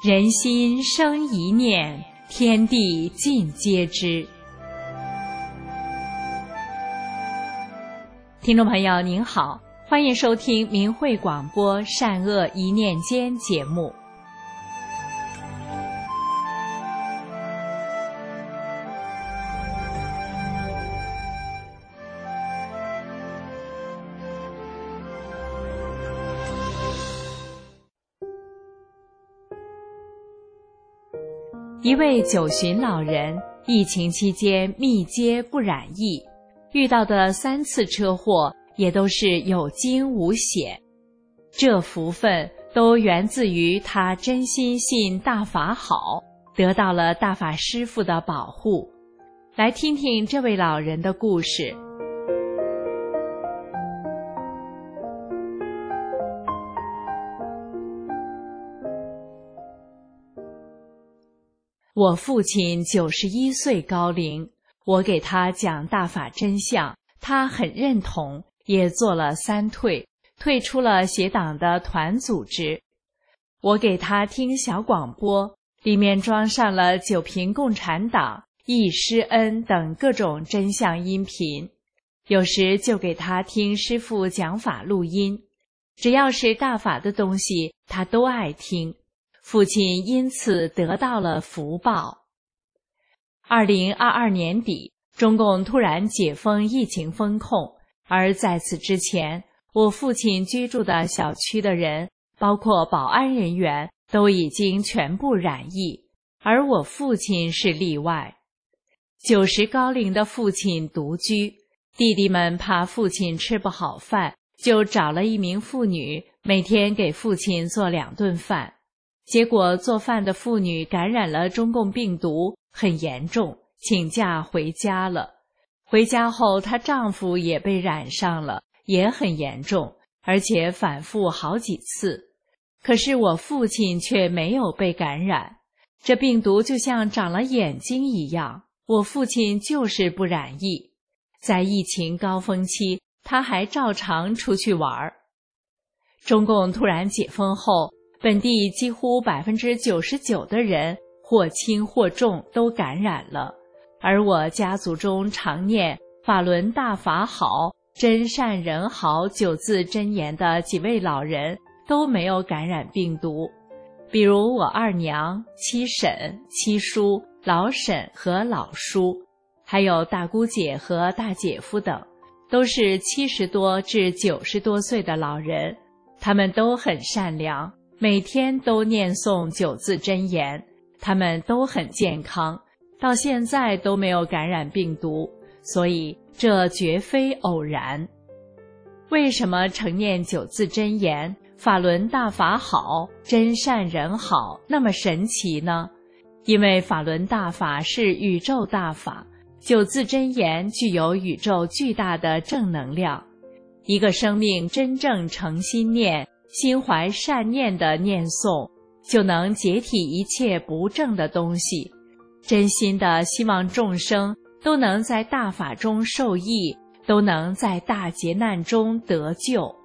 人心生一念，天地尽皆知。听众朋友您好，欢迎收听明慧广播善恶一念间节目。一位九旬老人，疫情期间密接不染疫，遇到的3次车祸也都是有惊无险。这福分都源自于他真心信大法好，得到了大法师父的保护。来听听这位老人的故事。我父亲91岁高龄，我给他讲大法真相，他很认同，也做了3退，退出了邪党的团组织。我给他听小广播，里面装上了九评共产党、忆师恩等各种真相音频，有时就给他听师父讲法录音，只要是大法的东西他都爱听。父亲因此得到了福报。2022年底，中共突然解封疫情封控，而在此之前，我父亲居住的小区的人，包括保安人员，都已经全部染疫，而我父亲是例外。90高龄的父亲独居，弟弟们怕父亲吃不好饭，就找了一名妇女，每天给父亲做2顿饭。结果做饭的妇女感染了中共病毒，很严重，请假回家了。回家后她丈夫也被染上了，也很严重，而且反复好几次。可是我父亲却没有被感染，这病毒就像长了眼睛一样，我父亲就是不染疫。在疫情高峰期，他还照常出去玩。中共突然解封后，本地几乎99%的人或轻或重都感染了，而我家族中常念法轮大法好、真善人好9字真言的几位老人都没有感染病毒，比如我二娘、七婶、七叔、老婶和老叔，还有大姑姐和大姐夫等，都是70多至90多岁的老人，他们都很善良，每天都念诵9字真言，他们都很健康，到现在都没有感染病毒，所以这绝非偶然。为什么承念9字真言，法轮大法好，真善人好那么神奇呢？因为法轮大法是宇宙大法，9字真言具有宇宙巨大的正能量。一个生命真正诚心念，心怀善念的念诵，就能解体一切不正的东西，真心的希望众生都能在大法中受益，都能在大劫难中得救。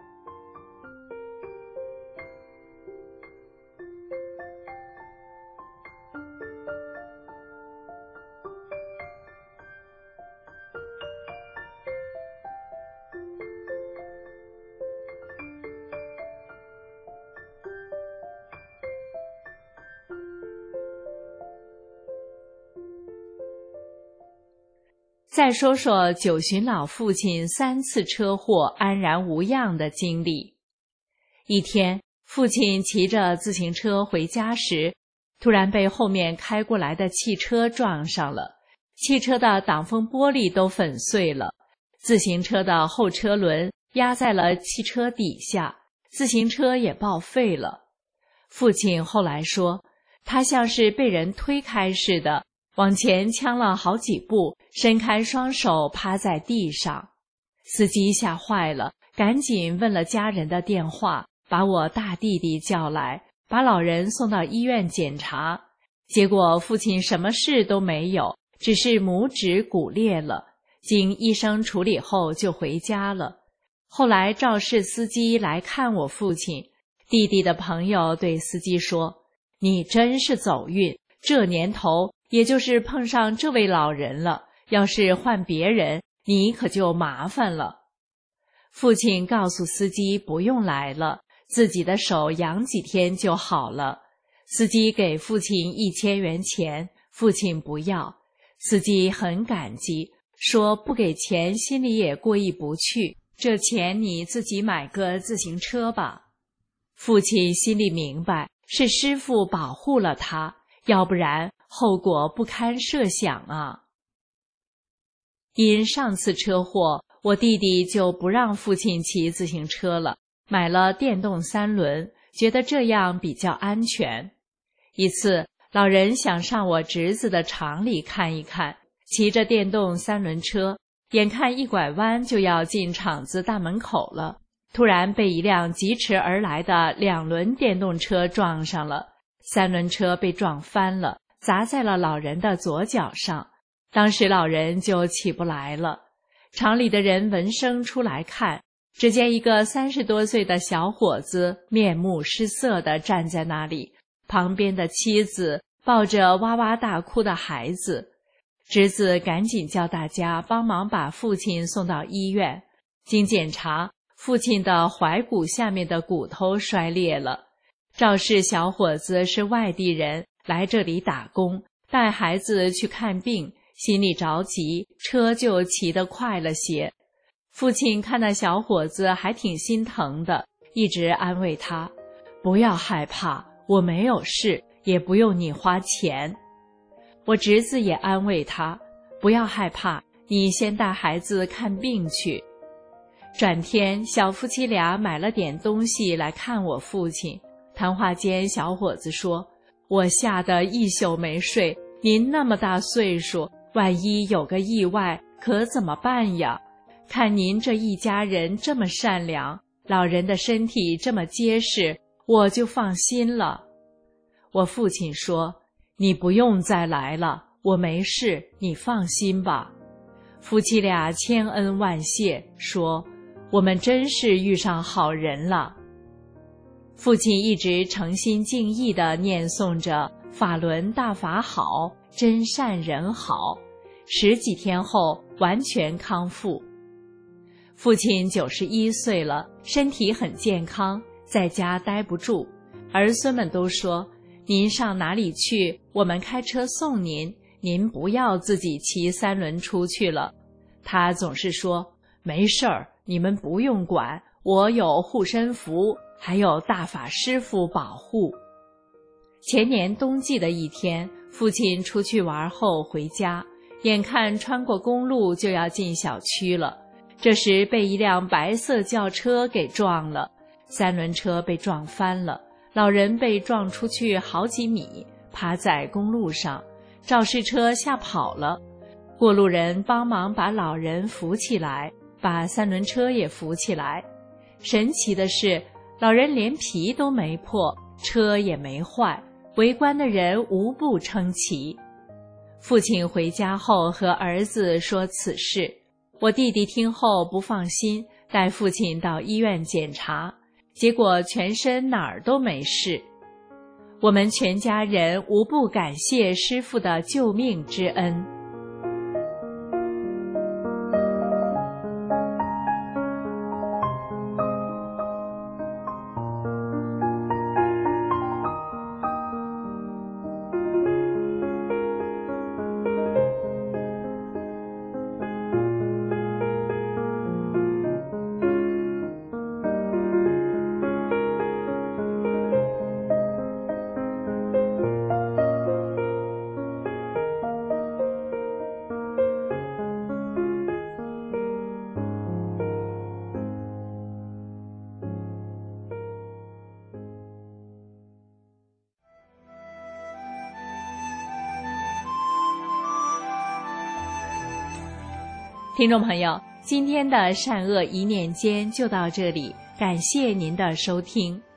再说说九旬老父亲3次车祸安然无恙的经历。一天，父亲骑着自行车回家时，突然被后面开过来的汽车撞上了，汽车的挡风玻璃都粉碎了，自行车的后车轮压在了汽车底下，自行车也报废了。父亲后来说，他像是被人推开似的，往前呛了好几步，伸开双手趴在地上。司机吓坏了，赶紧问了家人的电话，把我大弟弟叫来，把老人送到医院检查。结果父亲什么事都没有，只是拇指骨裂了，经医生处理后就回家了。后来肇事司机来看我父亲，弟弟的朋友对司机说， 你真是走运，这年头也就是碰上这位老人了，要是换别人，你可就麻烦了。”父亲告诉司机不用来了，自己的手养几天就好了。司机给父亲1000元钱，父亲不要。司机很感激，说不给钱心里也过意不去，这钱你自己买个自行车吧。父亲心里明白，是师父保护了他，要不然后果不堪设想啊。因上次车祸，我弟弟就不让父亲骑自行车了，买了电动3轮，觉得这样比较安全。一次，老人想上我侄子的厂里看一看，骑着电动3轮车，眼看一拐弯就要进厂子大门口了，突然被一辆疾驰而来的2轮电动车撞上了，3轮车被撞翻了，砸在了老人的左脚上，当时老人就起不来了。厂里的人闻声出来看，只见一个30多岁的小伙子面目失色地站在那里，旁边的妻子抱着哇哇大哭的孩子。侄子赶紧叫大家帮忙把父亲送到医院，经检查，父亲的踝骨下面的骨头摔裂了。肇事小伙子是外地人，来这里打工，带孩子去看病，心里着急，车就骑得快了些。父亲看那小伙子还挺心疼的，一直安慰他：“不要害怕，我没有事，也不用你花钱。”我侄子也安慰他：“不要害怕，你先带孩子看病去。”转天，小夫妻俩买了点东西来看我父亲。谈话间，小伙子说：“我吓得一宿没睡，您那么大岁数，万一有个意外，可怎么办呀？看您这一家人这么善良，老人的身体这么结实，我就放心了。”我父亲说：“你不用再来了，我没事，你放心吧。”夫妻俩千恩万谢，说：“我们真是遇上好人了。”父亲一直诚心敬意地念诵着“法轮大法好，真善人好”，10几天后完全康复。父亲91岁了，身体很健康，在家待不住，儿孙们都说：“您上哪里去，我们开车送您，您不要自己骑3轮出去了。”他总是说：“没事儿，你们不用管，我有护身符，还有大法师父保护。”前年冬季的一天，父亲出去玩后回家，眼看穿过公路就要进小区了，这时被一辆白色轿车给撞了，3轮车被撞翻了，老人被撞出去好几米，趴在公路上，肇事车吓跑了。过路人帮忙把老人扶起来，把3轮车也扶起来。神奇的是，老人连皮都没破，车也没坏，围观的人无不称奇。父亲回家后和儿子说此事，我弟弟听后不放心，带父亲到医院检查，结果全身哪儿都没事。我们全家人无不感谢师父的救命之恩。听众朋友，今天的善恶一念间就到这里，感谢您的收听。